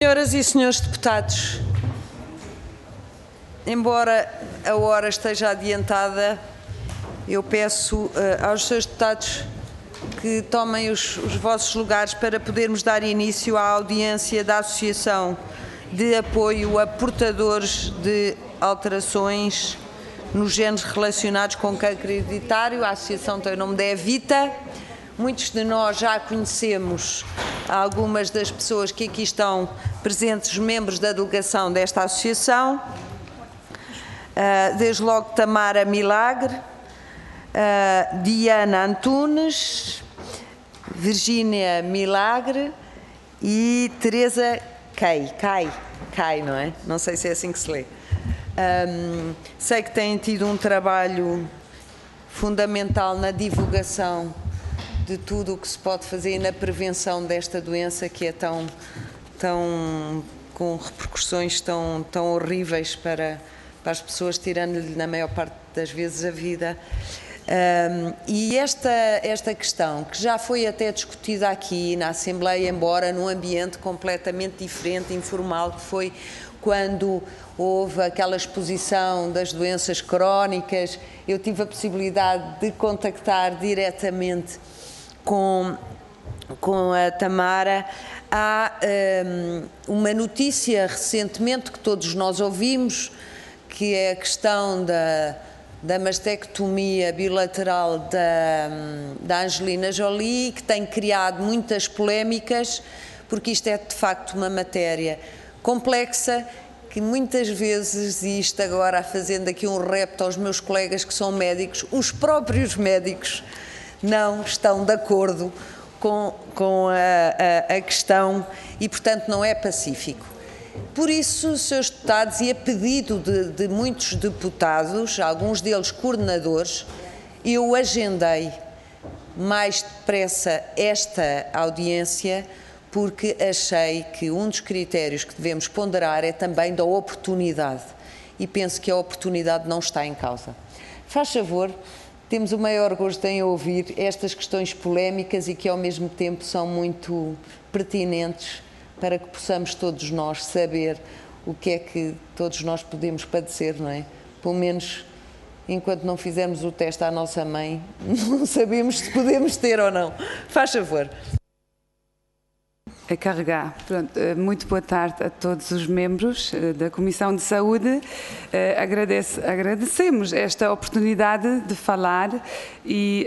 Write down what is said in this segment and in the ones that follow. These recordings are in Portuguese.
Senhoras e senhores deputados, embora a hora esteja adiantada, eu peço aos senhores deputados que tomem os vossos lugares para podermos dar início à audiência da Associação de Apoio a Portadores de Alterações nos Genes Relacionados com Cancro Hereditário. A associação tem o nome de Evita. Muitos de nós já conhecemos algumas das pessoas que aqui estão presentes, membros da delegação desta associação. Desde logo Tamara Milagre, Diana Antunes, Virgínia Milagre e Teresa Cai, não é? Não sei se é assim que se lê. Sei que têm tido um trabalho fundamental na divulgação de tudo o que se pode fazer na prevenção desta doença que é com repercussões tão horríveis para as pessoas, tirando-lhe na maior parte das vezes a vida. E esta questão, que já foi até discutida aqui na Assembleia, embora num ambiente completamente diferente, informal, que foi quando houve aquela exposição das doenças crónicas, eu tive a possibilidade de contactar diretamente com a Tamara. Há uma notícia recentemente que todos nós ouvimos, que é a questão da mastectomia bilateral da Angelina Jolie, que tem criado muitas polémicas, porque isto é de facto uma matéria complexa, que muitas vezes, e isto agora fazendo aqui um repto aos meus colegas que são médicos, os próprios médicos não estão de acordo com a questão e, portanto, não é pacífico. Por isso, senhores deputados, e a pedido de muitos deputados, alguns deles coordenadores, eu agendei mais depressa esta audiência, porque achei que um dos critérios que devemos ponderar é também da oportunidade, e penso que a oportunidade não está em causa. Faz favor, temos o maior gosto em ouvir estas questões polémicas e que ao mesmo tempo são muito pertinentes para que possamos todos nós saber o que é que todos nós podemos padecer, não é? Pelo menos enquanto não fizermos o teste à nossa mãe, não sabemos se podemos ter ou não. Faz favor. A carregar. Pronto, muito boa tarde a todos os membros da Comissão de Saúde. Agradecemos esta oportunidade de falar e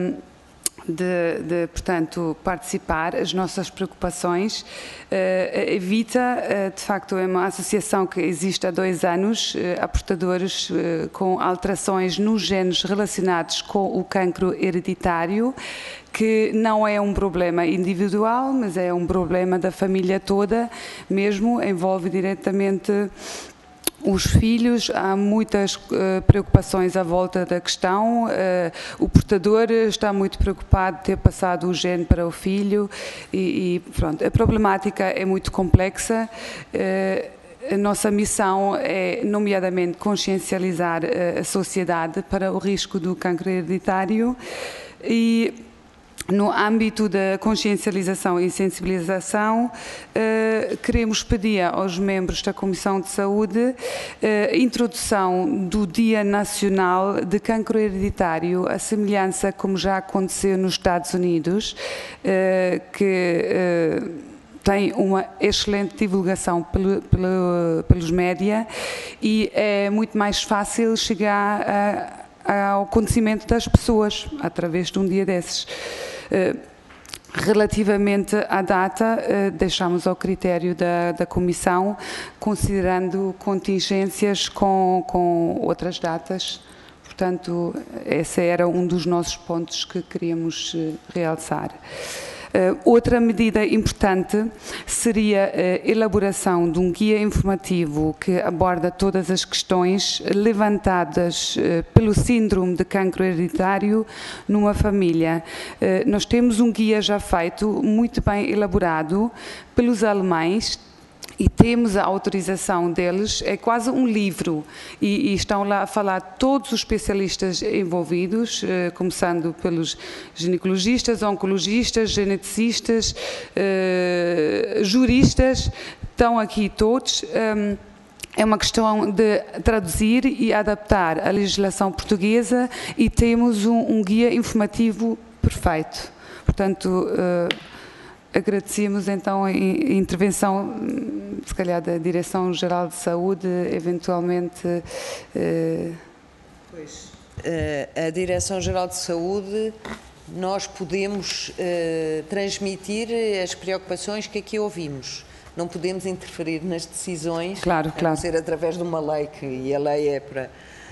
portanto, participar, as nossas preocupações. A Evita, de facto, é uma associação que existe há 2 anos, a portadores com alterações nos genes relacionados com o cancro hereditário, que não é um problema individual, mas é um problema da família toda, mesmo envolve diretamente os filhos. Há muitas preocupações à volta da questão. O portador está muito preocupado de ter passado o gene para o filho e pronto, a problemática é muito complexa. A nossa missão é, nomeadamente, consciencializar a sociedade para o risco do cancro hereditário e, no âmbito da consciencialização e sensibilização, queremos pedir aos membros da Comissão de Saúde a introdução do Dia Nacional de Cancro Hereditário, a semelhança como já aconteceu nos Estados Unidos, que tem uma excelente divulgação pelos média e é muito mais fácil chegar ao conhecimento das pessoas através de um dia desses. Relativamente à data, deixamos ao critério da Comissão, considerando contingências com outras datas. Portanto, esse era um dos nossos pontos que queríamos realçar. Outra medida importante seria a elaboração de um guia informativo que aborda todas as questões levantadas pelo síndrome de cancro hereditário numa família. Nós temos um guia já feito, muito bem elaborado pelos alemães, e temos a autorização deles, é quase um livro, e estão lá a falar todos os especialistas envolvidos, começando pelos ginecologistas, oncologistas, geneticistas, juristas, estão aqui todos. É uma questão de traduzir e adaptar a legislação portuguesa e temos um guia informativo perfeito. Portanto, agradecemos então a intervenção, se calhar, da Direção-Geral de Saúde, eventualmente. Pois, a Direção-Geral de Saúde, nós podemos transmitir as preocupações que aqui ouvimos. Não podemos interferir nas decisões, claro. A não ser através de uma lei, e a lei é para...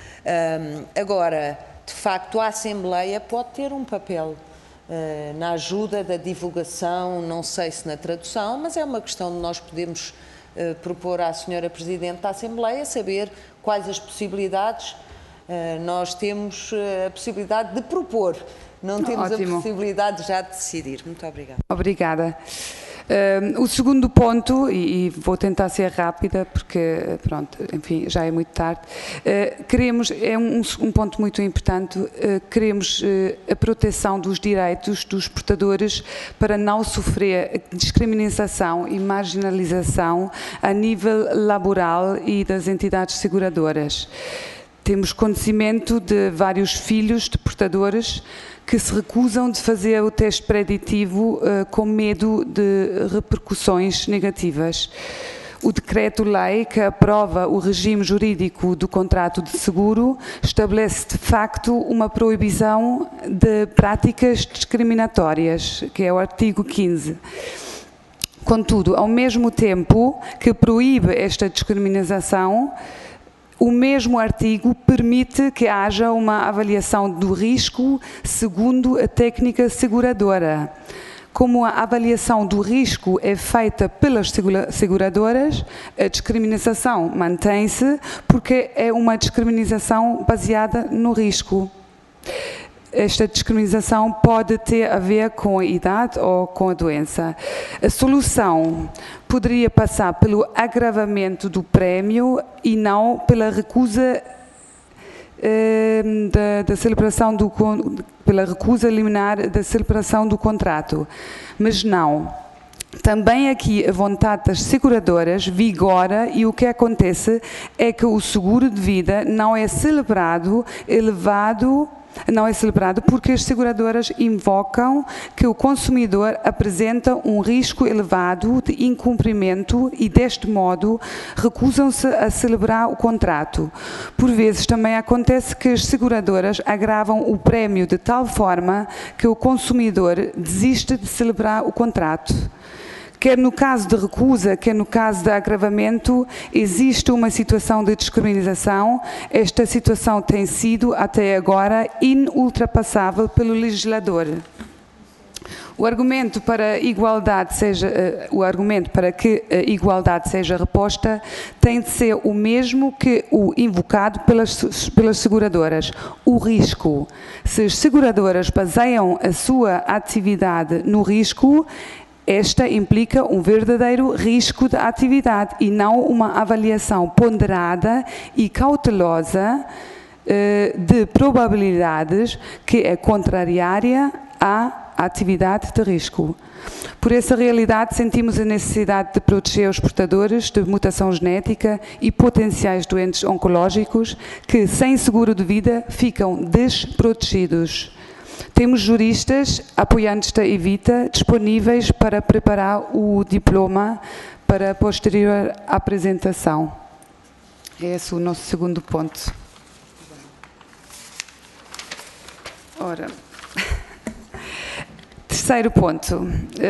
Agora, de facto, a Assembleia pode ter um papel na ajuda da divulgação, não sei se na tradução, mas é uma questão de nós podemos propor à Senhora Presidente da Assembleia saber quais as possibilidades. Nós temos a possibilidade de propor, não temos Ótimo. a possibilidade já de decidir. Muito obrigada. Obrigada. O segundo ponto, e vou tentar ser rápida porque, pronto, enfim, já é muito tarde, queremos, é um ponto muito importante, queremos a proteção dos direitos dos portadores para não sofrer discriminação e marginalização a nível laboral e das entidades seguradoras. Temos conhecimento de vários filhos de portadores que se recusam de fazer o teste preditivo com medo de repercussões negativas. O decreto-lei que aprova o regime jurídico do contrato de seguro estabelece de facto uma proibição de práticas discriminatórias, que é o artigo 15. Contudo, ao mesmo tempo que proíbe esta discriminação, o mesmo artigo permite que haja uma avaliação do risco segundo a técnica seguradora. Como a avaliação do risco é feita pelas seguradoras, a discriminação mantém-se porque é uma discriminação baseada no risco. Esta discriminação pode ter a ver com a idade ou com a doença. A solução poderia passar pelo agravamento do prémio e não pela recusa da celebração pela recusa liminar da celebração do contrato. Mas não. Também aqui a vontade das seguradoras vigora e o que acontece é que o seguro de vida não é celebrado porque as seguradoras invocam que o consumidor apresenta um risco elevado de incumprimento e, deste modo, recusam-se a celebrar o contrato. Por vezes também acontece que as seguradoras agravam o prémio de tal forma que o consumidor desiste de celebrar o contrato. Quer no caso de recusa, quer no caso de agravamento, existe uma situação de discriminação. Esta situação tem sido, até agora, inultrapassável pelo legislador. O argumento para que a igualdade seja reposta tem de ser o mesmo que o invocado pelas seguradoras, o risco. Se as seguradoras baseiam a sua atividade no risco, esta implica um verdadeiro risco de atividade e não uma avaliação ponderada e cautelosa de probabilidades que é contrariária à atividade de risco. Por essa realidade, sentimos a necessidade de proteger os portadores de mutação genética e potenciais doentes oncológicos que, sem seguro de vida, ficam desprotegidos. Temos juristas, apoiantes da Evita, disponíveis para preparar o diploma para a posterior apresentação. Esse é o nosso segundo ponto. Ora, terceiro ponto.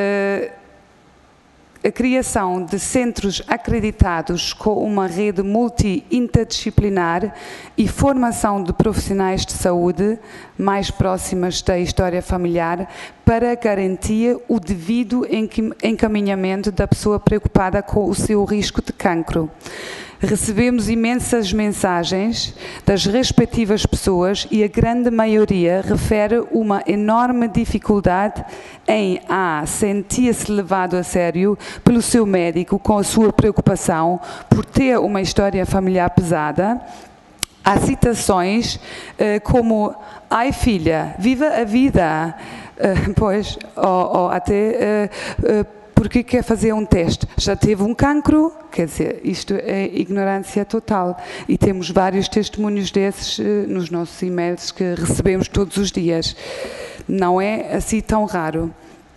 A criação de centros acreditados com uma rede multi-interdisciplinar e formação de profissionais de saúde mais próximas da história familiar para garantir o devido encaminhamento da pessoa preocupada com o seu risco de cancro. Recebemos imensas mensagens das respectivas pessoas e a grande maioria refere uma enorme dificuldade em sentir-se levado a sério pelo seu médico com a sua preocupação por ter uma história familiar pesada. Há citações como: "Ai filha, viva a vida", ou até porque quer fazer um teste? Já teve um cancro? Quer dizer, isto é ignorância total. E temos vários testemunhos desses nos nossos e-mails que recebemos todos os dias. Não é assim tão raro.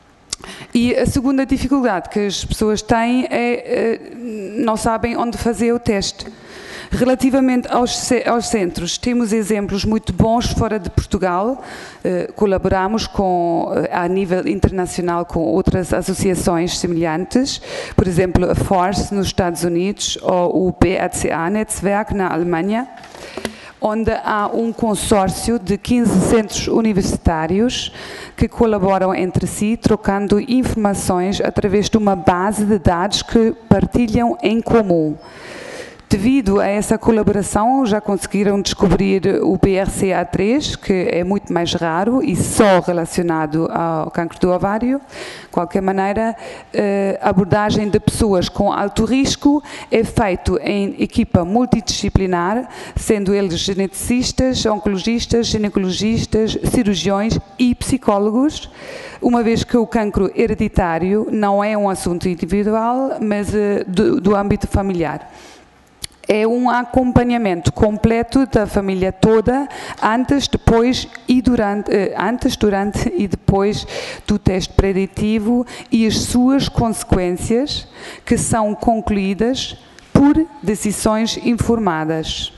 E a segunda dificuldade que as pessoas têm é não sabem onde fazer o teste. Relativamente aos centros, temos exemplos muito bons fora de Portugal, colaboramos a nível internacional com outras associações semelhantes, por exemplo a FORCE nos Estados Unidos ou o BRCA-Netzwerk na Alemanha, onde há um consórcio de 15 centros universitários que colaboram entre si, trocando informações através de uma base de dados que partilham em comum. Devido a essa colaboração, já conseguiram descobrir o BRCA3, que é muito mais raro e só relacionado ao cancro do ovário. De qualquer maneira, a abordagem de pessoas com alto risco é feita em equipa multidisciplinar, sendo eles geneticistas, oncologistas, ginecologistas, cirurgiões e psicólogos, uma vez que o cancro hereditário não é um assunto individual, mas do âmbito familiar. É um acompanhamento completo da família toda, antes, depois e durante, durante e depois do teste preditivo e as suas consequências, que são concluídas por decisões informadas.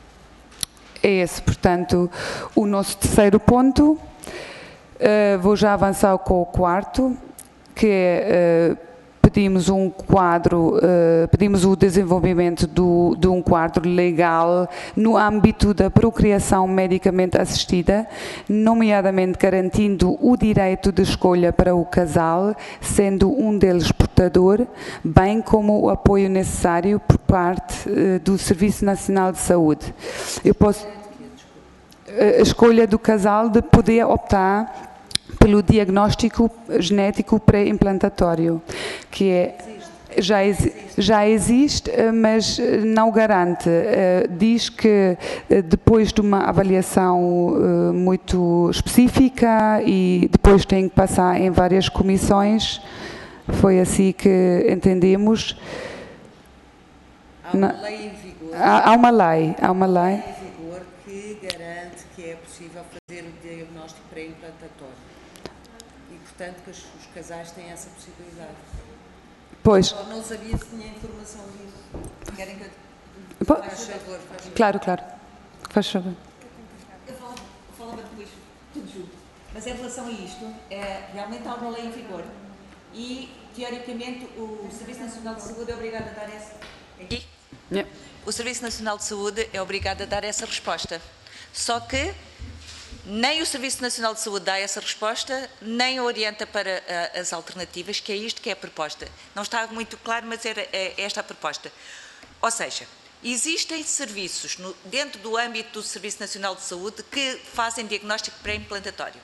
É esse, portanto, o nosso terceiro ponto. Vou já avançar com o quarto, que é... pedimos um quadro, pedimos o desenvolvimento de um quadro legal no âmbito da procriação medicamente assistida, nomeadamente garantindo o direito de escolha para o casal, sendo um deles portador, bem como o apoio necessário por parte do Serviço Nacional de Saúde. A escolha do casal de poder optar pelo diagnóstico genético pré-implantatório, que é, já existe, mas não garante. Diz que depois de uma avaliação muito específica e depois tem que passar em várias comissões, foi assim que entendemos. Há uma lei em vigor. Há uma lei. Em vigor que garante que é possível fazer o diagnóstico pré-implantatório. Portanto, que os casais têm essa possibilidade. Pois. Eu não sabia se tinha informação disso. Querem que eu... Faz favor. Claro. Faz favor. Eu falava depois, tudo junto. Mas em relação a isto, realmente há uma lei em vigor. E, teoricamente, o Serviço Nacional de Saúde é obrigado a dar essa... Aqui? Yeah. O Serviço Nacional de Saúde é obrigado a dar essa resposta. Só que nem o Serviço Nacional de Saúde dá essa resposta, nem orienta para as alternativas, que é isto que é a proposta. Não está muito claro, mas é esta a proposta. Ou seja, existem serviços dentro do âmbito do Serviço Nacional de Saúde que fazem diagnóstico pré-implantatório.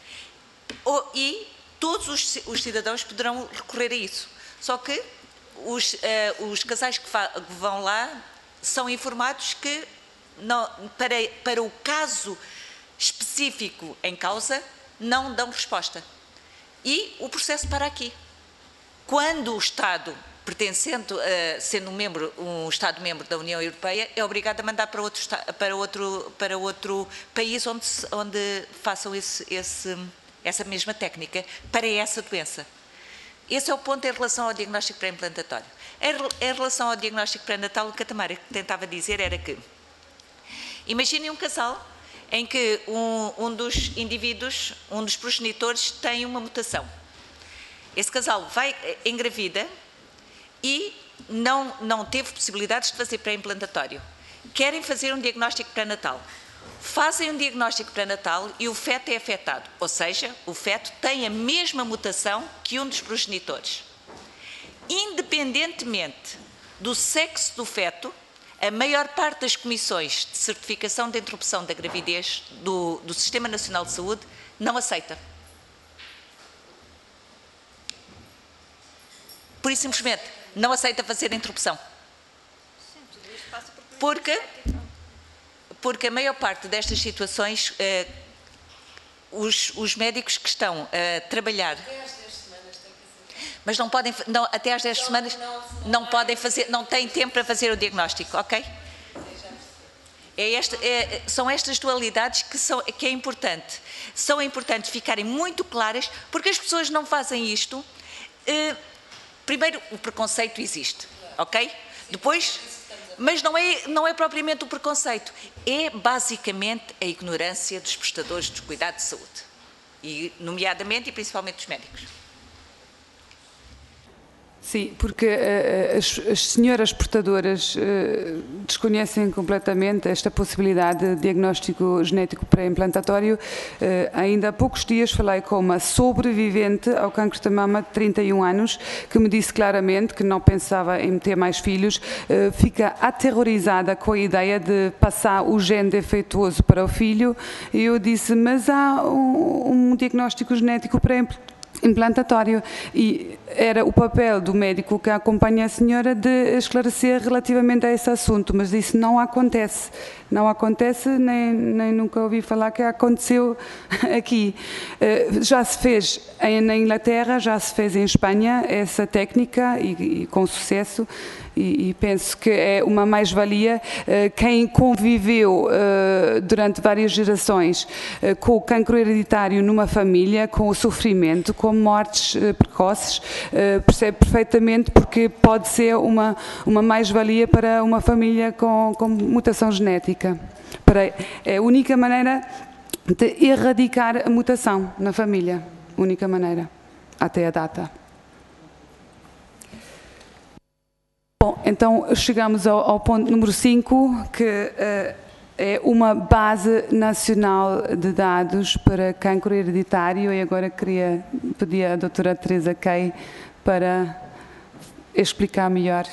E todos os cidadãos poderão recorrer a isso. Só que os casais que vão lá são informados que para o caso específico em causa, não dão resposta. E o processo para aqui. Quando o Estado, sendo um Estado-membro da União Europeia, é obrigado a mandar para outro país onde façam essa mesma técnica para essa doença. Esse é o ponto em relação ao diagnóstico pré-implantatório. Em relação ao diagnóstico pré-natal, o que a Tamara tentava dizer era que, imaginem um casal em que um dos indivíduos, um dos progenitores, tem uma mutação. Esse casal engravida e não teve possibilidades de fazer pré-implantatório. Querem fazer um diagnóstico pré-natal. Fazem um diagnóstico pré-natal e o feto é afetado, ou seja, o feto tem a mesma mutação que um dos progenitores. Independentemente do sexo do feto, a maior parte das comissões de certificação de interrupção da gravidez do Sistema Nacional de Saúde não aceita. Por isso, simplesmente, não aceita fazer a interrupção. Porque a maior parte destas situações, os médicos que estão a trabalhar... Mas não podem, não, até às 10 semanas, não podem fazer, não têm tempo para fazer o diagnóstico, ok? São estas dualidades que é importante. São importantes ficarem muito claras, porque as pessoas não fazem isto. Primeiro, o preconceito existe, ok? Depois, mas não é propriamente o preconceito, é basicamente a ignorância dos prestadores dos cuidados de saúde, e nomeadamente e principalmente dos médicos. Sim, porque as senhoras portadoras desconhecem completamente esta possibilidade de diagnóstico genético pré-implantatório. Ainda há poucos dias falei com uma sobrevivente ao cancro da mama de 31 anos, que me disse claramente que não pensava em ter mais filhos, fica aterrorizada com a ideia de passar o gene defeituoso para o filho, e eu disse, mas há um diagnóstico genético pré-implantatório, e era o papel do médico que acompanha a senhora de esclarecer relativamente a esse assunto, mas isso não acontece. Não acontece, nem nunca ouvi falar que aconteceu aqui. Já se fez na Inglaterra, já se fez em Espanha essa técnica e com sucesso, e penso que é uma mais-valia. Quem conviveu durante várias gerações com o cancro hereditário numa família, com o sofrimento, com mortes precoces, percebe perfeitamente porque pode ser uma mais-valia para uma família com mutação genética. É a única maneira de erradicar a mutação na família, única maneira, até a data. Bom, então chegamos ao ponto número 5, que é uma base nacional de dados para cancro hereditário, e agora queria pedir à doutora Teresa Kay para explicar melhor.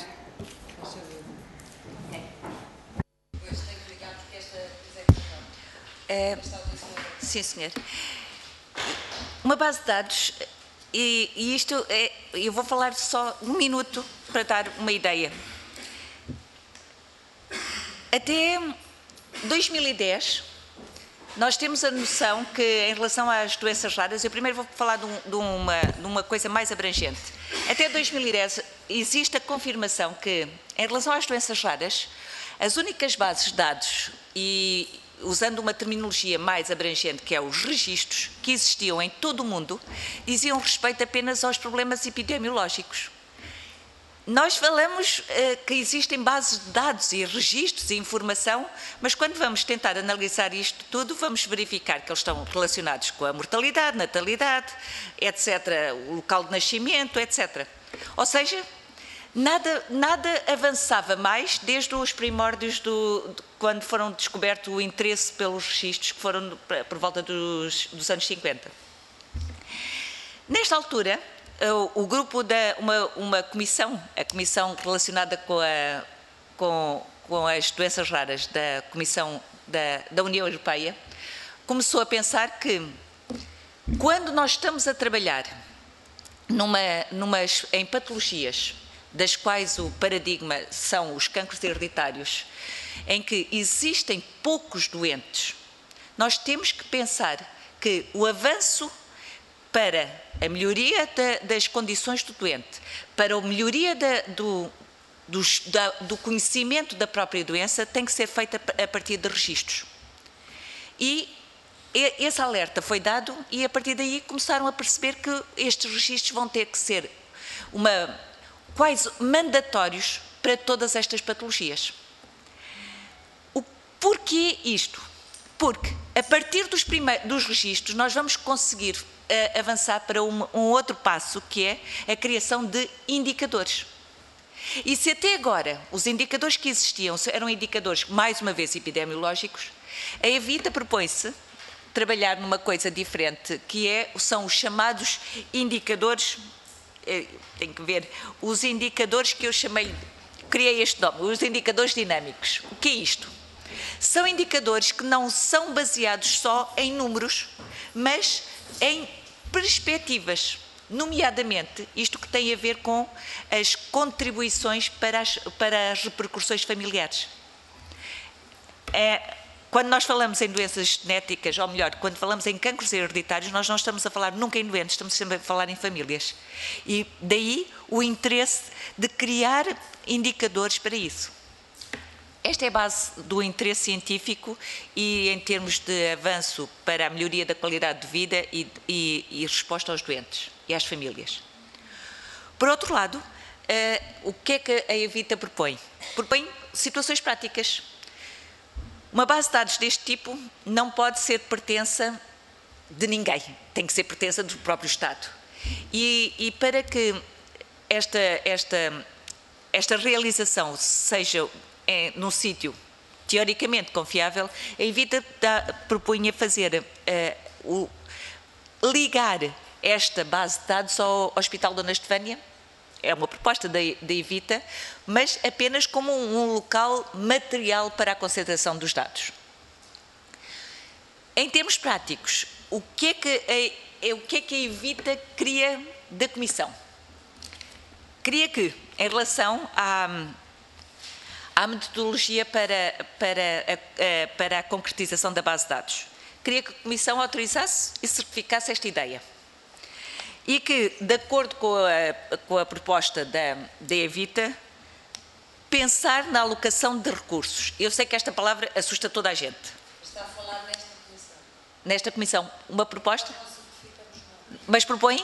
Sim, senhor. Uma base de dados, e isto eu vou falar só um minuto para dar uma ideia. Até 2010, nós temos a noção que, em relação às doenças raras, eu primeiro vou falar de uma coisa mais abrangente. Até 2010 existe a confirmação que, em relação às doenças raras, as únicas bases de dados, e usando uma terminologia mais abrangente, que é os registros, que existiam em todo o mundo, diziam respeito apenas aos problemas epidemiológicos. Nós falamos que existem bases de dados e registros e informação, mas quando vamos tentar analisar isto tudo, vamos verificar que eles estão relacionados com a mortalidade, natalidade, etc., o local de nascimento, etc. Ou seja, nada avançava mais desde os primórdios quando foram descoberto o interesse pelos registros, que foram por volta dos anos 50. Nesta altura, o grupo uma comissão, a comissão relacionada com as doenças raras da Comissão da União Europeia, começou a pensar que, quando nós estamos a trabalhar em patologias, das quais o paradigma são os cancros hereditários, em que existem poucos doentes, nós temos que pensar que o avanço para a melhoria das condições do doente, para a melhoria do conhecimento da própria doença, tem que ser feita a partir de registros. E esse alerta foi dado, e a partir daí começaram a perceber que estes registros vão ter que ser quase mandatórios para todas estas patologias. Porquê isto? Porque, a partir dos registros, nós vamos conseguir avançar para um outro passo, que é a criação de indicadores. E se até agora os indicadores que existiam eram indicadores, mais uma vez, epidemiológicos, a Evita propõe-se trabalhar numa coisa diferente, que são os chamados indicadores, tem que ver, os indicadores que eu criei este nome, os indicadores dinâmicos. O que é isto? São indicadores que não são baseados só em números, mas em perspectivas, nomeadamente isto que tem a ver com as contribuições para as repercussões familiares. quando nós falamos em doenças genéticas, ou melhor, quando falamos em cancros hereditários, nós não estamos a falar nunca em doentes, estamos sempre a falar em famílias. E daí o interesse de criar indicadores para isso. Esta é a base do interesse científico e em termos de avanço para a melhoria da qualidade de vida e resposta aos doentes e às famílias. Por outro lado, o que é que a Evita propõe? Propõe situações práticas. Uma base de dados deste tipo não pode ser pertença de ninguém, tem que ser pertença do próprio Estado. E para que esta realização seja num sítio teoricamente confiável, a Evita propunha fazer, ligar esta base de dados ao Hospital Dona Estefânia. É uma proposta da Evita, mas apenas como um local material para a concentração dos dados. Em termos práticos, o que é que a Evita queria da Comissão? Queria que, em relação à metodologia para a concretização da base de dados, queria que a Comissão autorizasse e certificasse esta ideia. E que, de acordo com a proposta da Evita, pensar na alocação de recursos. Eu sei que esta palavra assusta toda a gente. Está a falar nesta comissão. Nesta comissão, uma proposta? Mas propõe?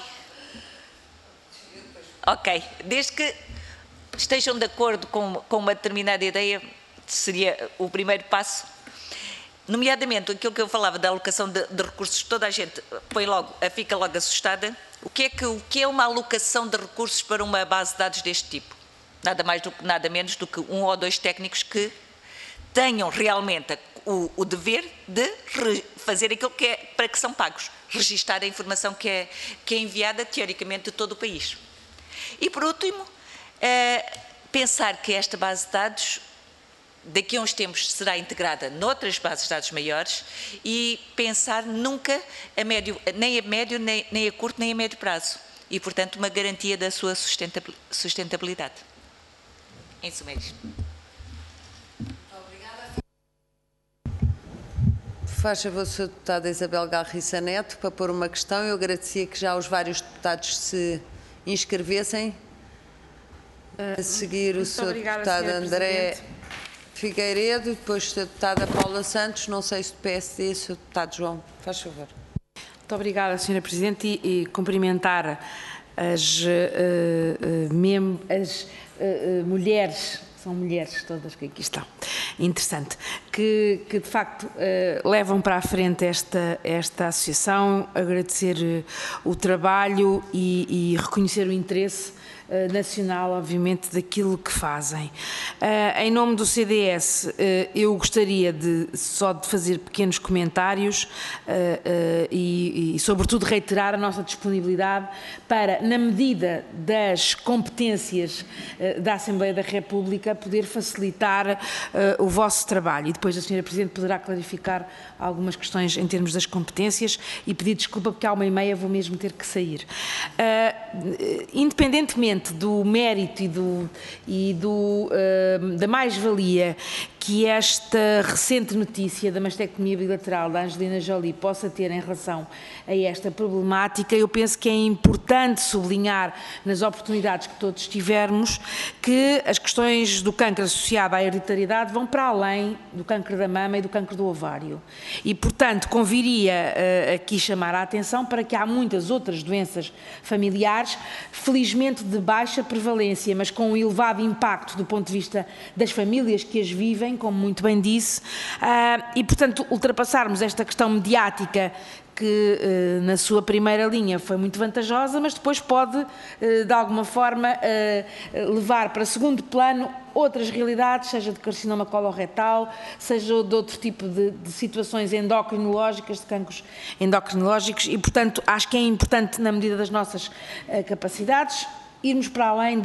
Ok. Desde que estejam de acordo com uma determinada ideia, seria o primeiro passo. Nomeadamente, aquilo que eu falava da alocação de recursos, toda a gente fica logo assustada. O que é uma alocação de recursos para uma base de dados deste tipo? Nada menos do que 1 ou 2 técnicos que tenham realmente o dever de fazer aquilo para que são pagos, registar a informação que é enviada, teoricamente, de todo o país. E, por último, pensar que esta base de dados, daqui a uns tempos, será integrada noutras bases de dados maiores e pensar nunca nem a médio, nem a curto, nem a médio prazo. E, portanto, uma garantia da sua sustentabilidade. Em suma, é isto. Obrigada. Faz favor, Sra. Deputada Isabel Garriça Neto, para pôr uma questão. Eu agradecia que já os vários deputados se inscrevessem. A seguir, o Sr. Deputado André Figueiredo, depois a Sra. Deputada Paula Santos, não sei se do PSD, Sr. Deputado João, faz favor. Muito obrigada, Sra. Presidente, e cumprimentar as mulheres, são mulheres todas que aqui estão, interessante, que de facto levam para a frente esta associação, agradecer o trabalho e reconhecer o interesse nacional, obviamente, daquilo que fazem. Em nome do CDS, eu gostaria só de fazer pequenos comentários e, sobretudo, reiterar a nossa disponibilidade para, na medida das competências da Assembleia da República, poder facilitar o vosso trabalho. E depois a Sra. Presidente poderá clarificar algumas questões em termos das competências e pedir desculpa porque à 1h30 vou mesmo ter que sair. Independentemente do mérito da mais-valia que esta recente notícia da mastectomia bilateral da Angelina Jolie possa ter em relação a esta problemática, eu penso que é importante sublinhar nas oportunidades que todos tivermos que as questões do cancro associado à hereditariedade vão para além do cancro da mama e do cancro do ovário. E, portanto, conviria aqui chamar a atenção para que há muitas outras doenças familiares, felizmente de baixa prevalência, mas com um elevado impacto do ponto de vista das famílias que as vivem, como muito bem disse, e, portanto, ultrapassarmos esta questão mediática que na sua primeira linha foi muito vantajosa, mas depois pode, de alguma forma, levar para segundo plano outras realidades, seja de carcinoma coloretal, seja de outro tipo de situações endocrinológicas, de cancros endocrinológicos, e, portanto, acho que é importante, na medida das nossas capacidades, irmos para além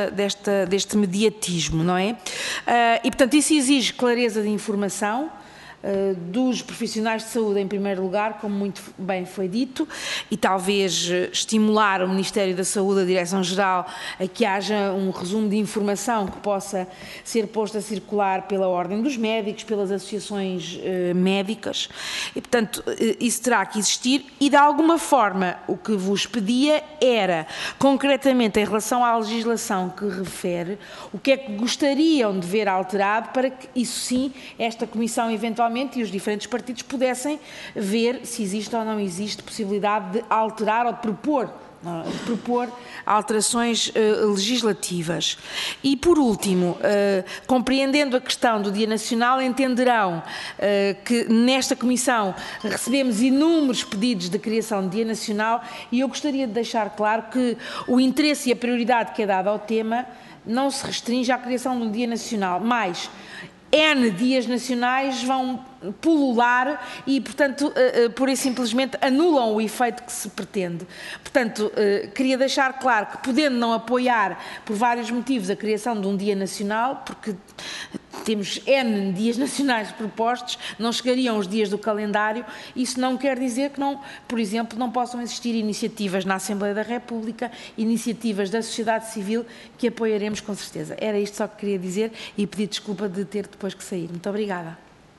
deste mediatismo, não é? E, portanto, isso exige clareza de informação, dos profissionais de saúde em primeiro lugar, como muito bem foi dito, e talvez estimular o Ministério da Saúde, a Direção-Geral, a que haja um resumo de informação que possa ser posto a circular pela Ordem dos Médicos, pelas associações médicas, e portanto isso terá que existir, e de alguma forma o que vos pedia era, concretamente em relação à legislação que refere, o que é que gostariam de ver alterado para que isso sim, esta Comissão eventualmente e os diferentes partidos pudessem ver se existe ou não existe possibilidade de alterar ou de propor alterações legislativas. E, por último, compreendendo a questão do Dia Nacional, entenderão que nesta Comissão recebemos inúmeros pedidos de criação de Dia Nacional e eu gostaria de deixar claro que o interesse e a prioridade que é dada ao tema não se restringe à criação de um Dia Nacional, mas N dias nacionais vão pulular e, portanto, pura e simplesmente anulam o efeito que se pretende. Portanto, queria deixar claro que, podendo não apoiar, por vários motivos, a criação de um Dia Nacional, porque temos N dias nacionais propostos, não chegariam os dias do calendário, isso não quer dizer que, não, por exemplo, não possam existir iniciativas na Assembleia da República, iniciativas da sociedade civil, que apoiaremos com certeza. Era isto só que queria dizer e pedir desculpa de ter depois que sair. Muito obrigada.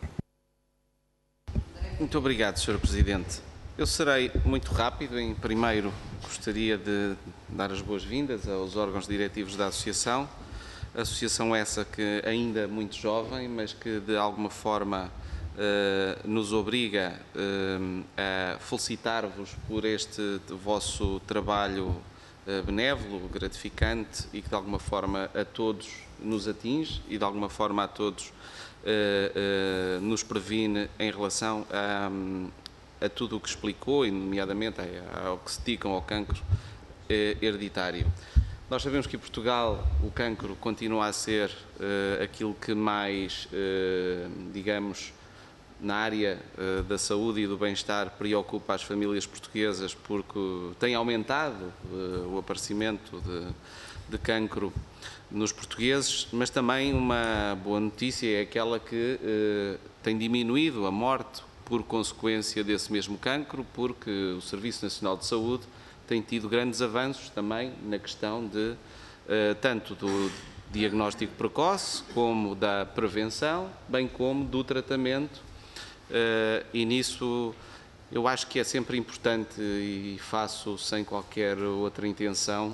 Muito obrigado, Sr. Presidente. Eu serei muito rápido. Em primeiro, gostaria de dar as boas-vindas aos órgãos diretivos da Associação. Associação essa que ainda é muito jovem, mas que de alguma forma nos obriga a felicitar-vos por este vosso trabalho benévolo, gratificante e que de alguma forma a todos nos atinge e de alguma forma a todos nos previne em relação a tudo o que explicou, e nomeadamente ao que se dedicam ao cancro hereditário. Nós sabemos que em Portugal o cancro continua a ser aquilo que mais, digamos, na área da saúde e do bem-estar preocupa as famílias portuguesas, porque tem aumentado o aparecimento de cancro nos portugueses, mas também uma boa notícia é aquela que tem diminuído a morte por consequência desse mesmo cancro, porque o Serviço Nacional de Saúde tem tido grandes avanços também na questão de tanto do diagnóstico precoce como da prevenção, bem como do tratamento, e nisso eu acho que é sempre importante, e faço sem qualquer outra intenção,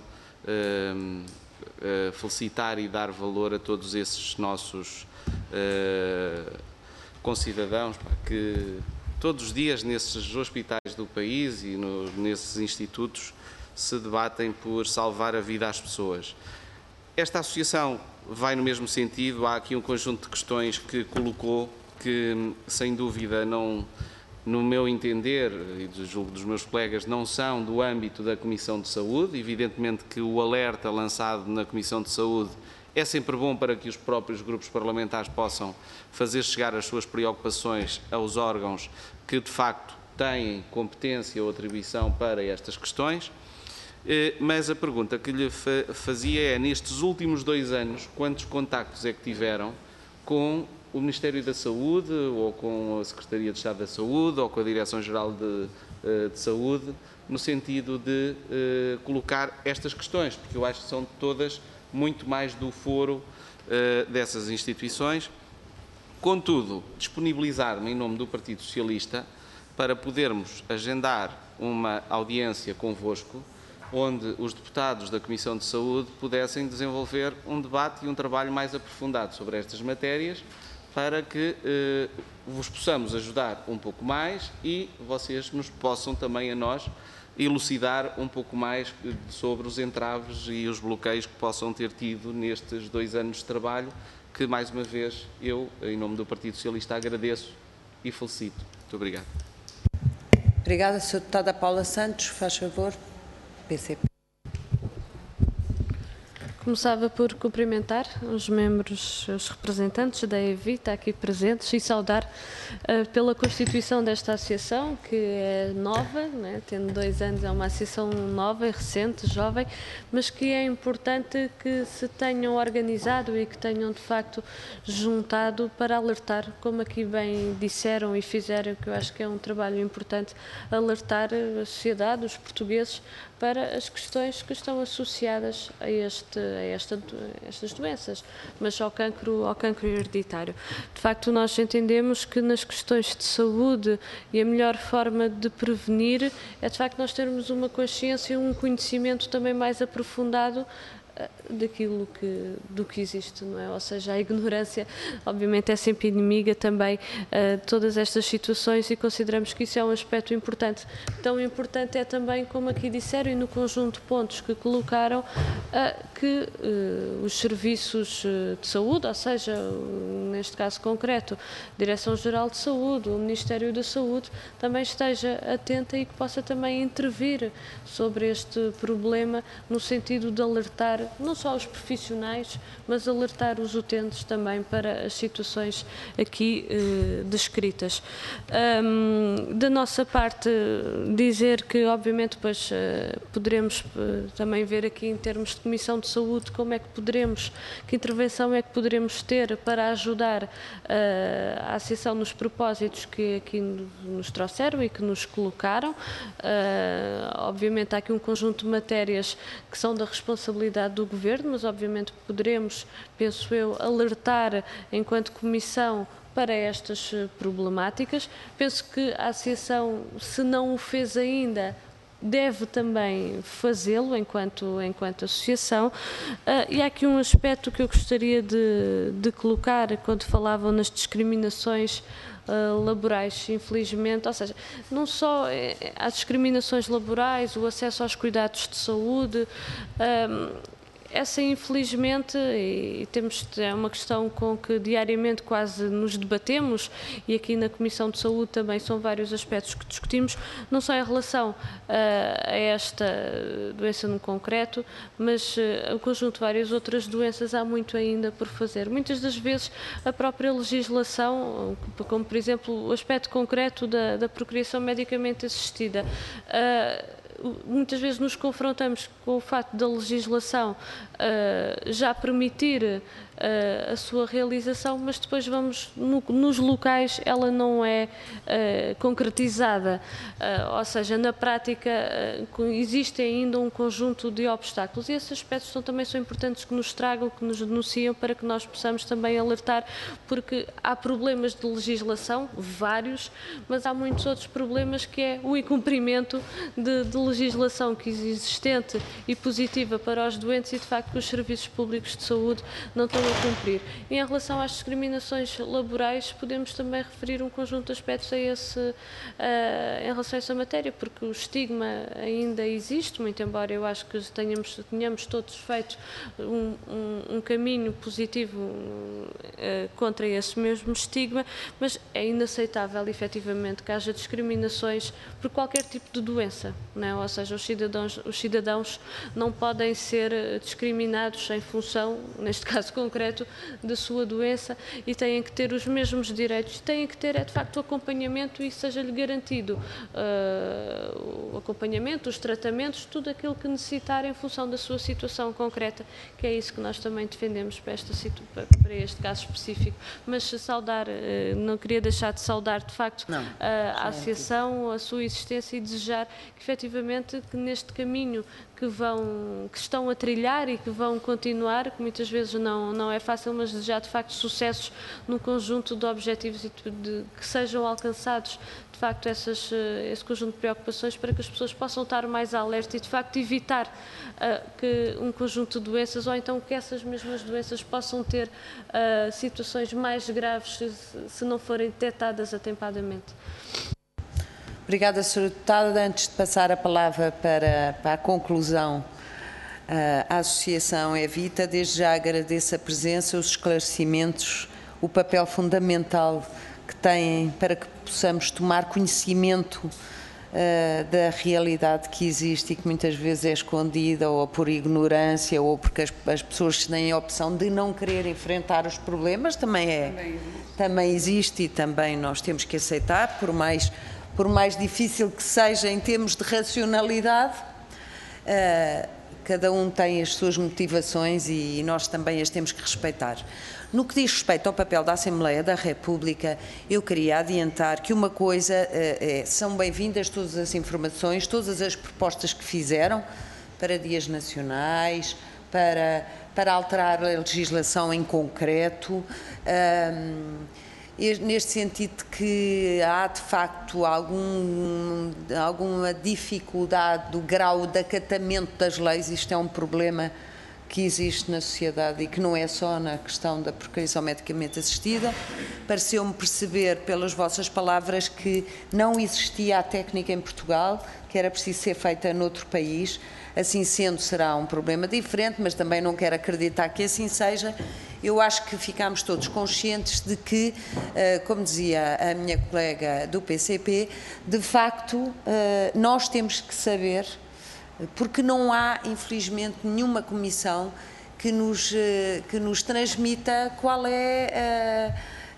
felicitar e dar valor a todos esses nossos concidadãos que todos os dias nesses hospitais do país e nesses institutos se debatem por salvar a vida às pessoas. Esta associação vai no mesmo sentido. Há aqui um conjunto de questões que colocou que, sem dúvida, não, no meu entender e do julgo dos meus colegas, não são do âmbito da Comissão de Saúde. Evidentemente que o alerta lançado na Comissão de Saúde é sempre bom para que os próprios grupos parlamentares possam fazer chegar as suas preocupações aos órgãos que, de facto, têm competência ou atribuição para estas questões. Mas a pergunta que lhe fazia é, nestes últimos 2 anos, quantos contactos é que tiveram com o Ministério da Saúde, ou com a Secretaria de Estado da Saúde, ou com a Direção-Geral de Saúde, no sentido de colocar estas questões, porque eu acho que são todas muito mais do foro dessas instituições. Contudo, disponibilizar-me em nome do Partido Socialista para podermos agendar uma audiência convosco, onde os deputados da Comissão de Saúde pudessem desenvolver um debate e um trabalho mais aprofundado sobre estas matérias, para que vos possamos ajudar um pouco mais e vocês nos possam também a nós elucidar um pouco mais sobre os entraves e os bloqueios que possam ter tido nestes 2 anos de trabalho, que mais uma vez eu, em nome do Partido Socialista, agradeço e felicito. Muito obrigado. Obrigada, Sra. Deputada Paula Santos. Faz favor. PCP. Começava por cumprimentar os membros, os representantes da Evita aqui presentes e saudar pela constituição desta associação, que é nova, né? Tendo 2 anos, é uma associação nova e recente, jovem, mas que é importante que se tenham organizado e que tenham de facto juntado para alertar, como aqui bem disseram e fizeram, que eu acho que é um trabalho importante, alertar a sociedade, os portugueses, para as questões que estão associadas a estas doenças, mas ao cancro hereditário. De facto, nós entendemos que nas questões de saúde e a melhor forma de prevenir é, de facto, nós termos uma consciência, um conhecimento também mais aprofundado do que existe, não é? Ou seja, a ignorância, obviamente, é sempre inimiga também de todas estas situações e consideramos que isso é um aspecto importante. Tão importante é também, como aqui disseram, e no conjunto de pontos que colocaram, que os serviços de saúde, ou seja, neste caso concreto, Direção-Geral de Saúde, o Ministério da Saúde, também esteja atenta e que possa também intervir sobre este problema no sentido de alertar não só os profissionais, mas alertar os utentes também para as situações aqui descritas. Da nossa parte, dizer que, obviamente, depois poderemos também ver aqui em termos de Comissão de Saúde como é que poderemos, que intervenção é que poderemos ter para ajudar a Associação nos propósitos que aqui nos trouxeram e que nos colocaram. Obviamente há aqui um conjunto de matérias que são da responsabilidade do Governo, mas obviamente poderemos, penso eu, alertar enquanto Comissão para estas problemáticas. Penso que a Associação, se não o fez ainda, deve também fazê-lo enquanto associação. E há aqui um aspecto que eu gostaria de colocar quando falavam nas discriminações laborais, infelizmente, ou seja, não só as discriminações laborais, o acesso aos cuidados de saúde, essa, infelizmente, e é uma questão com que diariamente quase nos debatemos, e aqui na Comissão de Saúde também são vários aspectos que discutimos, não só em relação a esta doença no concreto, mas o conjunto de várias outras doenças, há muito ainda por fazer. Muitas das vezes a própria legislação, como por exemplo o aspecto concreto da procriação medicamente assistida, muitas vezes nos confrontamos com o facto da legislação já permitir a sua realização, mas depois vamos nos locais ela não é concretizada, ou seja, na prática existe ainda um conjunto de obstáculos, e esses aspectos também são importantes que nos tragam, que nos denunciam, para que nós possamos também alertar, porque há problemas de legislação, vários, mas há muitos outros problemas, que é o incumprimento de legislação que é existente e positiva para os doentes, e de facto que os serviços públicos de saúde não estão a cumprir. E em relação às discriminações laborais, podemos também referir um conjunto de aspectos em relação a essa matéria, porque o estigma ainda existe, muito embora eu acho que tenhamos todos feito um caminho positivo contra esse mesmo estigma, mas é inaceitável, efetivamente, que haja discriminações por qualquer tipo de doença, não é? Ou seja, os cidadãos não podem ser discriminados em função, neste caso concreto, da sua doença, e têm que ter os mesmos direitos, têm que ter, de facto, o acompanhamento, e seja-lhe garantido o acompanhamento, os tratamentos, tudo aquilo que necessitarem em função da sua situação concreta, que é isso que nós também defendemos para este caso específico. Mas saudar, não queria deixar de saudar, de facto, a associação, a sua existência, e desejar que, efetivamente, que neste caminho que estão a trilhar e que vão continuar, que muitas vezes não é fácil, mas desejar de facto sucessos num conjunto de objetivos e que sejam alcançados de facto esse conjunto de preocupações, para que as pessoas possam estar mais alerta e de facto evitar que um conjunto de doenças, ou então que essas mesmas doenças possam ter situações mais graves se não forem detectadas atempadamente. Obrigada, Sra. Deputada. Antes de passar a palavra para a conclusão, a Associação Evita, desde já agradeço a presença, os esclarecimentos, o papel fundamental que têm para que possamos tomar conhecimento da realidade que existe e que muitas vezes é escondida ou por ignorância ou porque as pessoas têm a opção de não querer enfrentar os problemas, também existe e também nós temos que aceitar, por mais difícil que seja em termos de racionalidade, cada um tem as suas motivações e nós também as temos que respeitar. No que diz respeito ao papel da Assembleia da República, eu queria adiantar que uma coisa são bem-vindas todas as informações, todas as propostas que fizeram para dias nacionais, para alterar a legislação em concreto, neste sentido de que há de facto alguma dificuldade do grau de acatamento das leis. Isto é um problema que existe na sociedade e que não é só na questão da precarização medicamente assistida. Pareceu-me perceber pelas vossas palavras que não existia a técnica em Portugal, que era preciso ser feita noutro país. Assim sendo, será um problema diferente, mas também não quero acreditar que assim seja. Eu acho que ficámos todos conscientes de que, como dizia a minha colega do PCP, de facto nós temos que saber, porque não há, infelizmente, nenhuma comissão que nos transmita qual é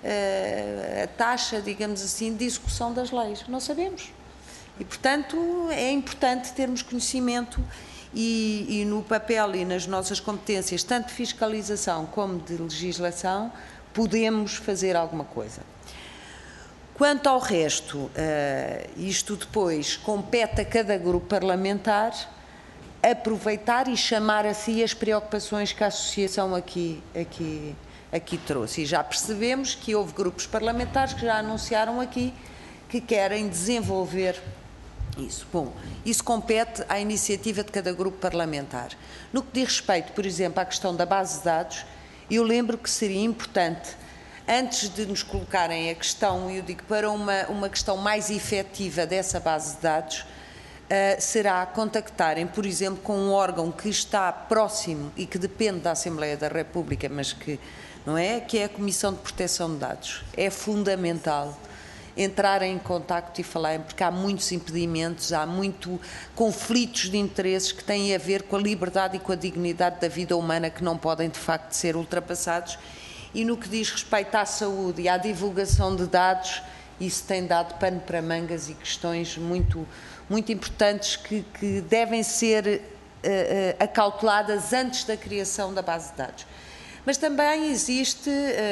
a taxa, digamos assim, de execução das leis. Não sabemos. E, portanto, é importante termos conhecimento e no papel e nas nossas competências, tanto de fiscalização como de legislação, podemos fazer alguma coisa. Quanto ao resto, isto depois compete a cada grupo parlamentar aproveitar e chamar a si as preocupações que a Associação aqui trouxe. E já percebemos que houve grupos parlamentares que já anunciaram aqui que querem desenvolver isso. Bom, isso compete à iniciativa de cada grupo parlamentar. No que diz respeito, por exemplo, à questão da base de dados, eu lembro que seria importante, antes de nos colocarem a questão, eu digo, para uma questão mais efetiva dessa base de dados, será contactarem, por exemplo, com um órgão que está próximo e que depende da Assembleia da República, mas que não é, que é a Comissão de Proteção de Dados. É fundamental entrarem em contacto e falarem, porque há muitos impedimentos, há muitos conflitos de interesses que têm a ver com a liberdade e com a dignidade da vida humana que não podem, de facto, ser ultrapassados. E no que diz respeito à saúde e à divulgação de dados, isso tem dado pano para mangas e questões muito importantes que devem ser acauteladas antes da criação da base de dados. Mas também existe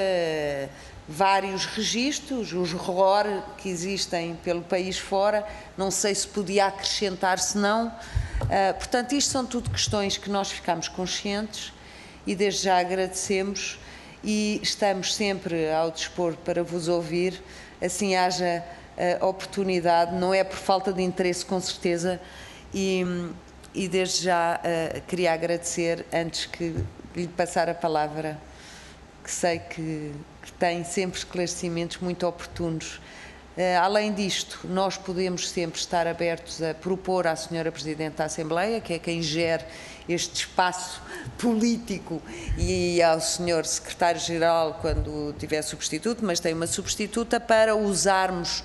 vários registros, os ROR que existem pelo país fora, não sei se podia acrescentar, se não. Portanto, isto são tudo questões que nós ficamos conscientes e desde já agradecemos e estamos sempre ao dispor para vos ouvir, assim haja oportunidade, não é por falta de interesse com certeza, e desde já queria agradecer, antes que lhe passar a palavra, que sei que tem sempre esclarecimentos muito oportunos. Além disto, nós podemos sempre estar abertos a propor à Sra. Presidente da Assembleia, que é quem gere este espaço político, e ao Sr. Secretário-Geral, quando tiver substituto, mas tem uma substituta, para usarmos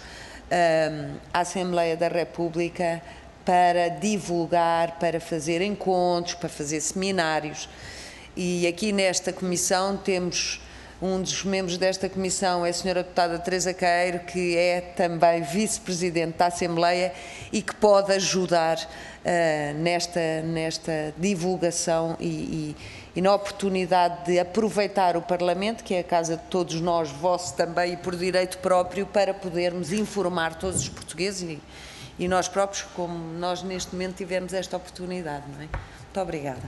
a Assembleia da República para divulgar, para fazer encontros, para fazer seminários. E aqui nesta comissão temos um dos membros desta comissão, é a Sra. Deputada Teresa Queiro, que é também vice-presidente da Assembleia e que pode ajudar nesta divulgação e na oportunidade de aproveitar o Parlamento, que é a casa de todos nós, vosso também e por direito próprio, para podermos informar todos os portugueses e nós próprios, como nós neste momento tivemos esta oportunidade, não é? Muito obrigada.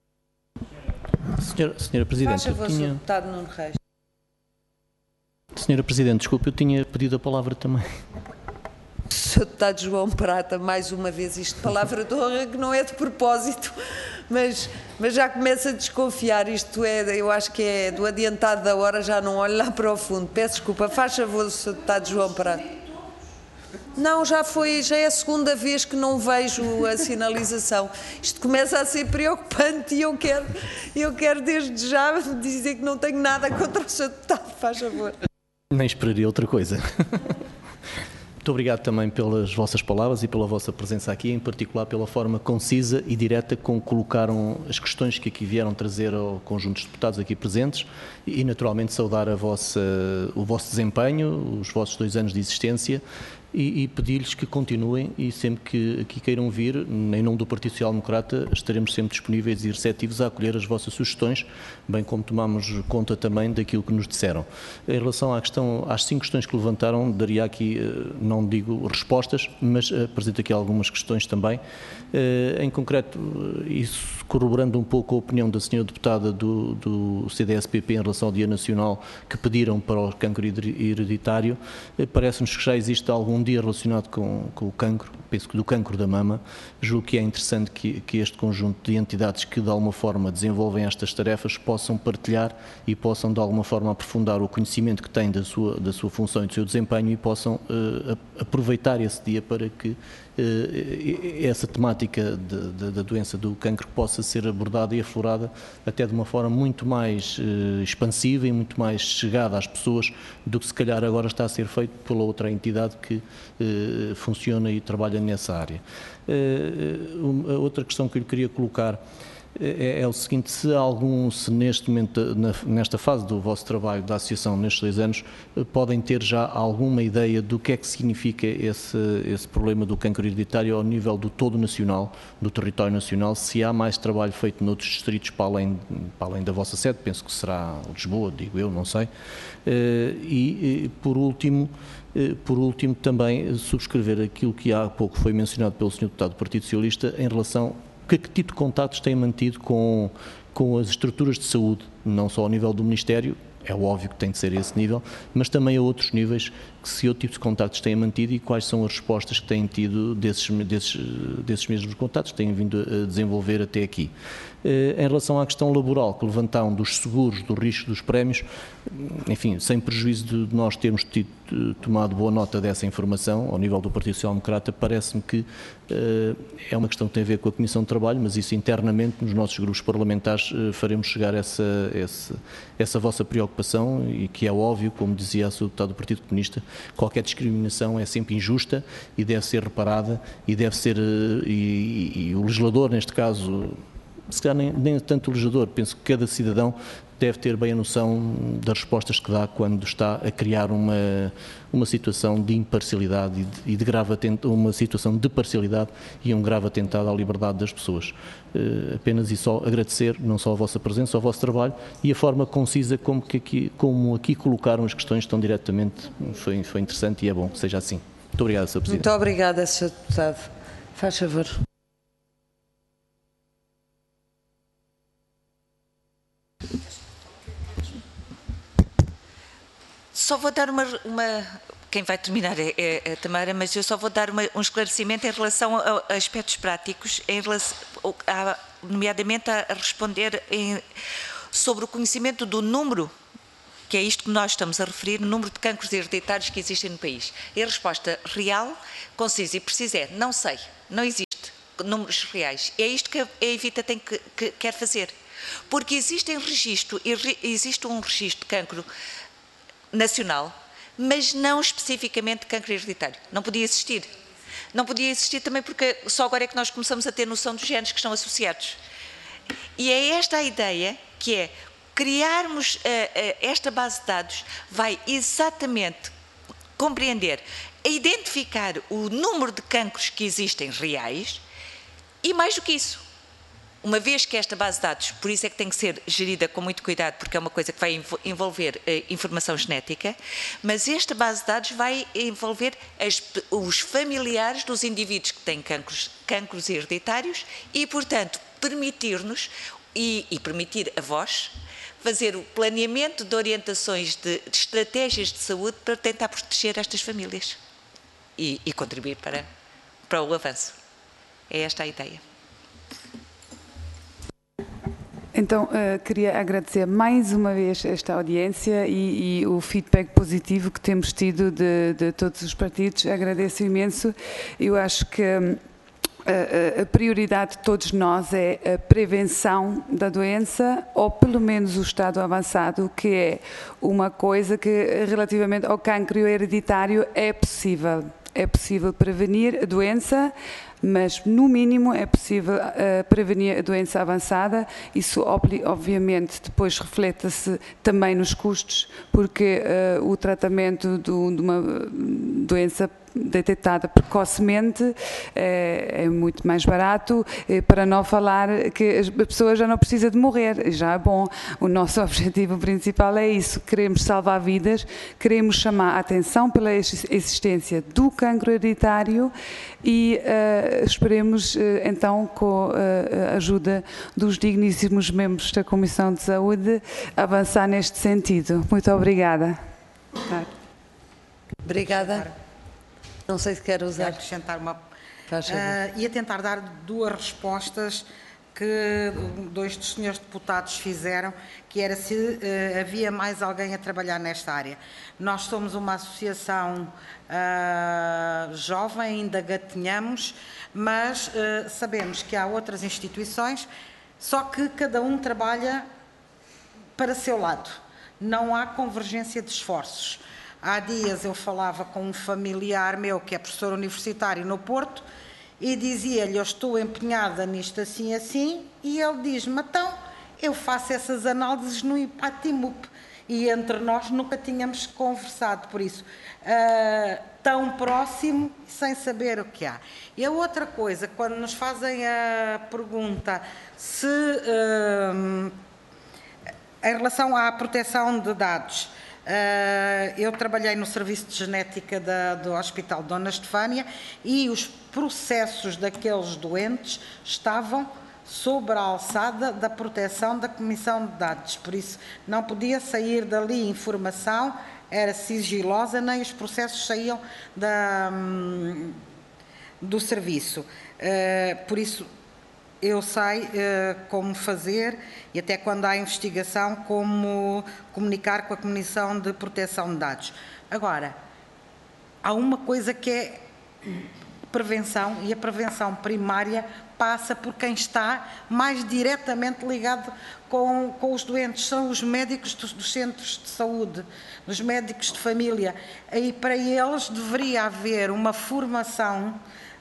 Senhora Presidente, Faz favor, Sr. Deputado Nuno Reis. Senhora Presidente, desculpe, eu tinha pedido a palavra também. Sr. Deputado João Prata, mais uma vez isto, palavra de honra, que não é de propósito, mas já começo a desconfiar, isto é, eu acho que é do adiantado da hora, já não olho lá para o fundo. Peço desculpa, faz favor, Sr. Deputado João Prata. Não, já é a segunda vez que não vejo a sinalização. Isto começa a ser preocupante e eu quero desde já dizer que não tenho nada contra o Sr. Deputado, faz favor. Nem esperaria outra coisa. Muito obrigado também pelas vossas palavras e pela vossa presença aqui, em particular pela forma concisa e direta com que colocaram as questões que aqui vieram trazer ao conjunto de deputados aqui presentes e naturalmente saudar o vosso desempenho, os vossos 2 anos de existência e pedir-lhes que continuem e sempre que aqui queiram vir, em nome do Partido Social Democrata, estaremos sempre disponíveis e receptivos a acolher as vossas sugestões, bem como tomamos conta também daquilo que nos disseram. Em relação às 5 questões que levantaram, daria aqui, não digo respostas, mas apresento aqui algumas questões também. Em concreto, isso corroborando um pouco a opinião da senhora deputada do CDS-PP em relação ao Dia Nacional que pediram para o cancro hereditário, parece-nos que já existe algum dia relacionado com o cancro, penso que do cancro da mama. Julgo que é interessante que este conjunto de entidades que de alguma forma desenvolvem estas tarefas possam partilhar e possam de alguma forma aprofundar o conhecimento que têm da sua função e do seu desempenho e possam aproveitar esse dia para que essa temática da doença do cancro possa ser abordada e aflorada até de uma forma muito mais expansiva e muito mais chegada às pessoas do que se calhar agora está a ser feito pela outra entidade que funciona e trabalha nessa área. A outra questão que eu lhe queria colocar é o seguinte: se neste momento, nesta fase do vosso trabalho da associação, nestes 2 anos, podem ter já alguma ideia do que é que significa esse problema do cancro hereditário ao nível do todo nacional, do território nacional, se há mais trabalho feito noutros distritos para além da vossa sede, penso que será Lisboa, digo eu, não sei, e por último também subscrever aquilo que há pouco foi mencionado pelo Sr. Deputado do Partido Socialista em relação que tipo de contactos têm mantido com as estruturas de saúde, não só ao nível do Ministério, é óbvio que tem de ser esse nível, mas também a outros níveis, que outro tipo de contactos têm mantido e quais são as respostas que têm tido desses mesmos contactos que têm vindo a desenvolver até aqui. Em relação à questão laboral que levantaram dos seguros, do risco dos prémios, enfim, sem prejuízo de nós termos tomado boa nota dessa informação ao nível do Partido Social Democrata, parece-me que é uma questão que tem a ver com a Comissão de Trabalho, mas isso internamente nos nossos grupos parlamentares faremos chegar essa vossa preocupação e que é óbvio, como dizia a Sra. Deputada do Partido Comunista, qualquer discriminação é sempre injusta e deve ser reparada e deve ser, e o legislador neste caso, se calhar nem tanto o legislador, penso que cada cidadão deve ter bem a noção das respostas que dá quando está a criar uma situação de imparcialidade e de grave uma situação de parcialidade e um grave atentado à liberdade das pessoas. Apenas e só agradecer não só a vossa presença, ao vosso trabalho e a forma concisa como aqui colocaram as questões tão diretamente, foi interessante e é bom que seja assim. Muito obrigado, Sr. Presidente. Muito obrigada, Sr. Deputado. Faz favor. Só vou dar quem vai terminar é a Tamara, mas eu só vou dar um esclarecimento em relação a aspectos práticos, nomeadamente a responder sobre o conhecimento do número, que é isto que nós estamos a referir, o número de cancros hereditários que existem no país. E a resposta real, concisa e precisa é: não sei, não existe números reais. É isto que a Evita quer fazer. Porque existe um registro de cancro nacional, mas não especificamente cancro hereditário. Não podia existir. Não podia existir também porque só agora é que nós começamos a ter noção dos genes que estão associados. E é esta a ideia, que é criarmos esta base de dados, vai exatamente compreender, identificar o número de cancros que existem reais e mais do que isso. Uma vez que esta base de dados, por isso é que tem que ser gerida com muito cuidado, porque é uma coisa que vai envolver informação genética, mas esta base de dados vai envolver os familiares dos indivíduos que têm cancros hereditários e, portanto, permitir-nos e permitir a vós fazer o planeamento de orientações de estratégias de saúde para tentar proteger estas famílias e contribuir para o avanço. É esta a ideia. Então, queria agradecer mais uma vez esta audiência e o feedback positivo que temos tido de todos os partidos. Agradeço imenso. Eu acho que a prioridade de todos nós é a prevenção da doença, ou pelo menos o estado avançado, que é uma coisa que relativamente ao cancro hereditário é possível. é possível prevenir a doença, mas no mínimo é possível prevenir a doença avançada. Isso obviamente depois reflete-se também nos custos, porque o tratamento de uma doença detectada precocemente é muito mais barato, para não falar que a pessoa já não precisa de morrer, já é bom. O nosso objetivo principal é isso, queremos salvar vidas, queremos chamar a atenção pela existência do cancro hereditário e esperemos então, com a ajuda dos digníssimos membros da Comissão de Saúde, avançar neste sentido. Muito obrigada. Obrigada. Não sei se quer usar. Acrescentar uma. Ia tentar dar duas respostas que dois dos senhores deputados fizeram, que era se havia mais alguém a trabalhar nesta área. Nós somos uma associação jovem, ainda gatinhamos, mas sabemos que há outras instituições, só que cada um trabalha para seu lado. Não há convergência de esforços. Há dias eu falava com um familiar meu que é professor universitário no Porto e dizia-lhe: eu estou empenhada nisto assim assim, e ele diz-me: então eu faço essas análises no IPATIMUP, e entre nós nunca tínhamos conversado, por isso tão próximo, sem saber o que há. E a outra coisa, quando nos fazem a pergunta se em relação à proteção de dados, eu trabalhei no serviço de genética do Hospital Dona Estefânia e os processos daqueles doentes estavam sob a alçada da proteção da Comissão de Dados, por isso não podia sair dali informação, era sigilosa, nem os processos saíam do serviço. Por isso eu sei como fazer, e até quando há investigação, como comunicar com a Comissão de Proteção de Dados. Agora, há uma coisa que é prevenção, e a prevenção primária passa por quem está mais diretamente ligado com os doentes, são os médicos dos centros de saúde, os médicos de família, e para eles deveria haver uma formação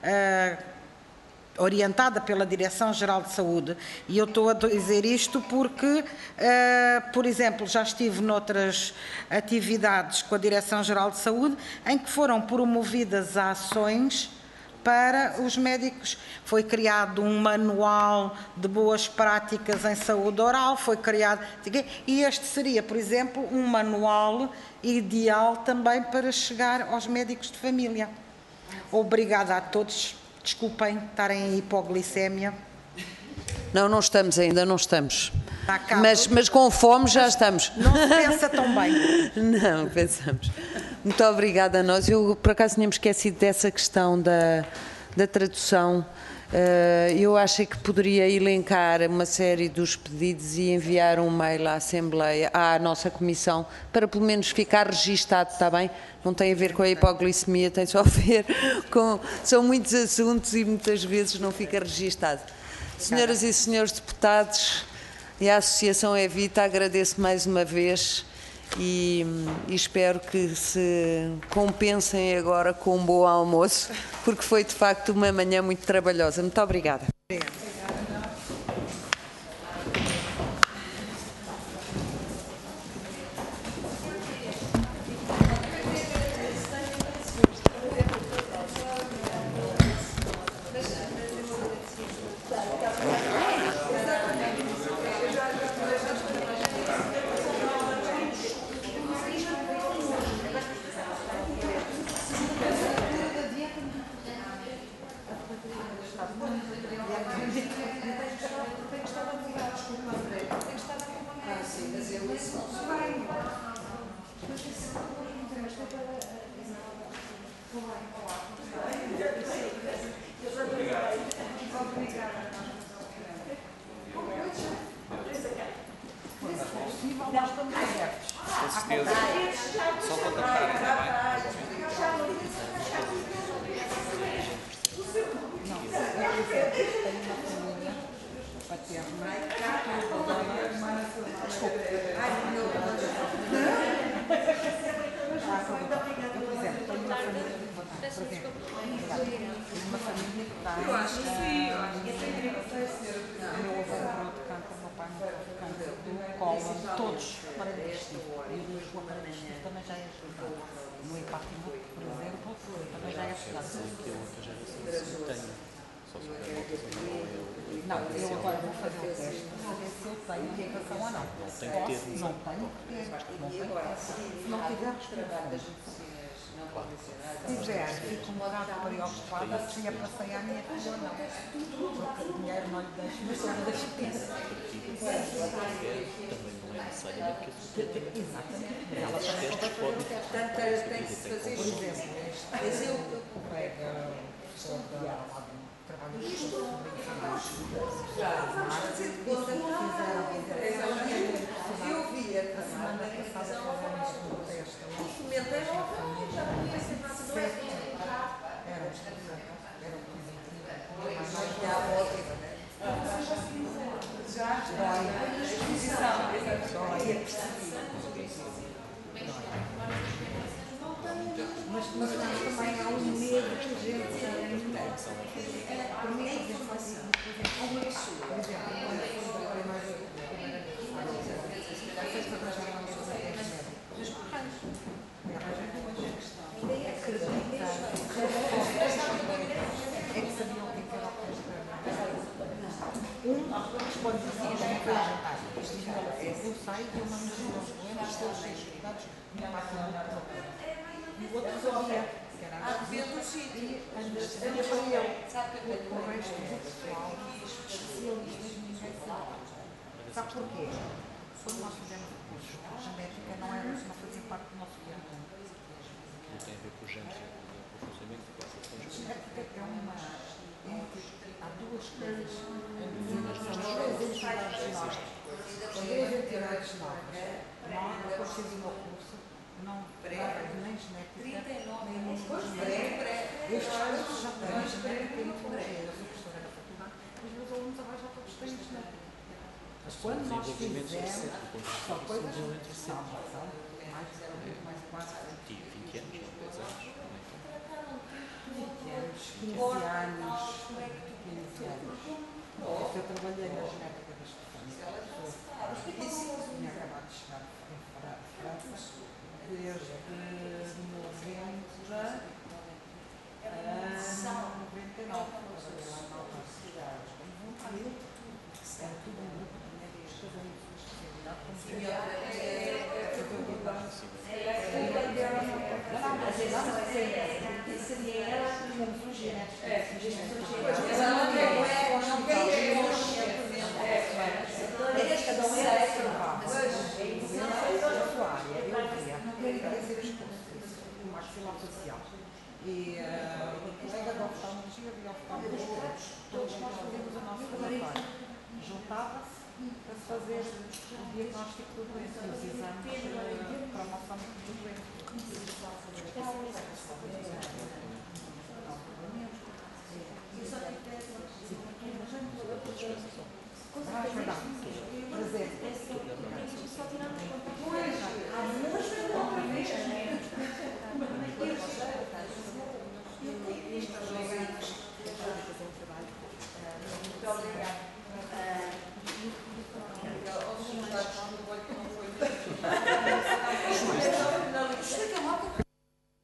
orientada pela Direção-Geral de Saúde, e eu estou a dizer isto porque, por exemplo, já estive noutras atividades com a Direção-Geral de Saúde em que foram promovidas ações para os médicos. Foi criado um manual de boas práticas em saúde oral, foi criado, e este seria, por exemplo, um manual ideal também para chegar aos médicos de família. Obrigada a todos. Desculpem estarem em hipoglicémia. Não, não estamos ainda, não estamos. Mas com fome já estamos. Não se pensa tão bem. Não, pensamos. Muito obrigada a nós. Eu, por acaso, tínhamos esquecido dessa questão da tradução. Eu achei que poderia elencar uma série dos pedidos e enviar um mail à Assembleia, à nossa Comissão, para pelo menos ficar registado, está bem? Não tem a ver com a hipoglicemia, tem só a ver com... São muitos assuntos e muitas vezes não fica registado. Senhoras e senhores deputados e a Associação Evita, agradeço mais uma vez e espero que se compensem agora com um bom almoço, porque foi de facto uma manhã muito trabalhosa. Muito obrigada. Só contactarem também. Desculpa. todos para investir. E o aparelho digestivo também já é estudado. No Ipatimundo, por exemplo, também já é estudado. Não, eu agora vou fazer o teste para saber se eu tenho indicação ou não. Não tenho, porque não tenho. Se não tiver, se tiver, fico um bocado preocupada se a passei à minha filha ou não. Porque o dinheiro não lhe deixa, mas só lhe deixa ter. Também não é necessário que Exatamente. Ela também testes podem. Portanto, tem que se fazer, por exemplo, mas eu pega trabalho de eu via a semana passada fizemos um teste. Comentei logo, já conhecem a nossa era mas também há um medo de gente responde assim, eu saio e eu mando os meus doentes todos estudados no Ipatimundo. E o outro sabia, que era a venda do sítio. Antes para ele, o resto do pessoal, especialistas, ninguém sabe. Sabe porquê? Quando nós fizemos o curso de genética, não fazia parte do nosso plano. Não tem a ver com o género, com o funcionamento do processo. Genética é uma... Há duas coisas. São duas entidades novas. Nós, depois fiz o meu curso, não nem genética, nem imunologia. Estes cursos já têm genética e imunologia. Eu sou professora da faculdade, os meus alunos agora já todos têm genética. Mas quando nós fizemos, só coisas são mais quase 20 anos, 10 anos. 15 anos. Eu trabalhei na genética das pessoas. Tinha acabado de chegar em França desde 99. Era tudo um grupo de médicos, cada um de sua e o colega da oftalmologia e oftalmologia, todos nós fazíamos o nosso relatório. Juntava-se para fazer o diagnóstico do doente e os exames para a nossa